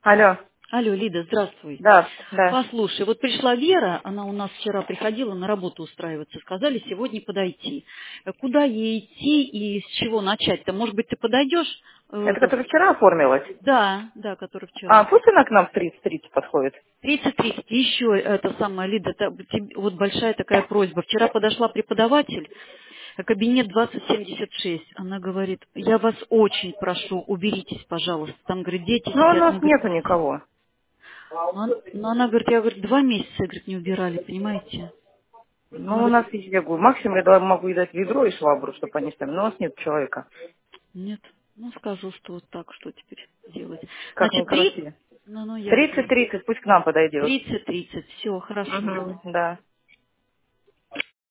Алло. Алло, Лида, здравствуй. Да, да. Послушай, вот пришла Вера, она у нас вчера приходила на работу устраиваться, сказали сегодня подойти. Куда ей идти и с чего начать-то? Может быть, ты подойдешь? Это которая вчера оформилась? Да, который А, вчера. пусть она к нам в 30-30 подходит. 30-30. Еще это самое, Лида, вот большая такая просьба. Вчера подошла преподаватель, кабинет 2076. Она говорит, я вас очень прошу, уберитесь, пожалуйста. Там, говорит, дети Ну, у сидят. нас Она говорит, нету никого. ну, она говорит, я, говорит, 2 месяца, говорит, не убирали, понимаете? Она Ну, у говорит, нас везде будет. Максимум я могу ей дать ведро и швабру, чтобы они там. Но у нас нет человека. нет, ну скажу, что вот так, что теперь делать. Как Значит, 3, некрасиво. ну, ясно. 30-30, пусть к нам подойдет. 30-30, все, хорошо. Угу, да.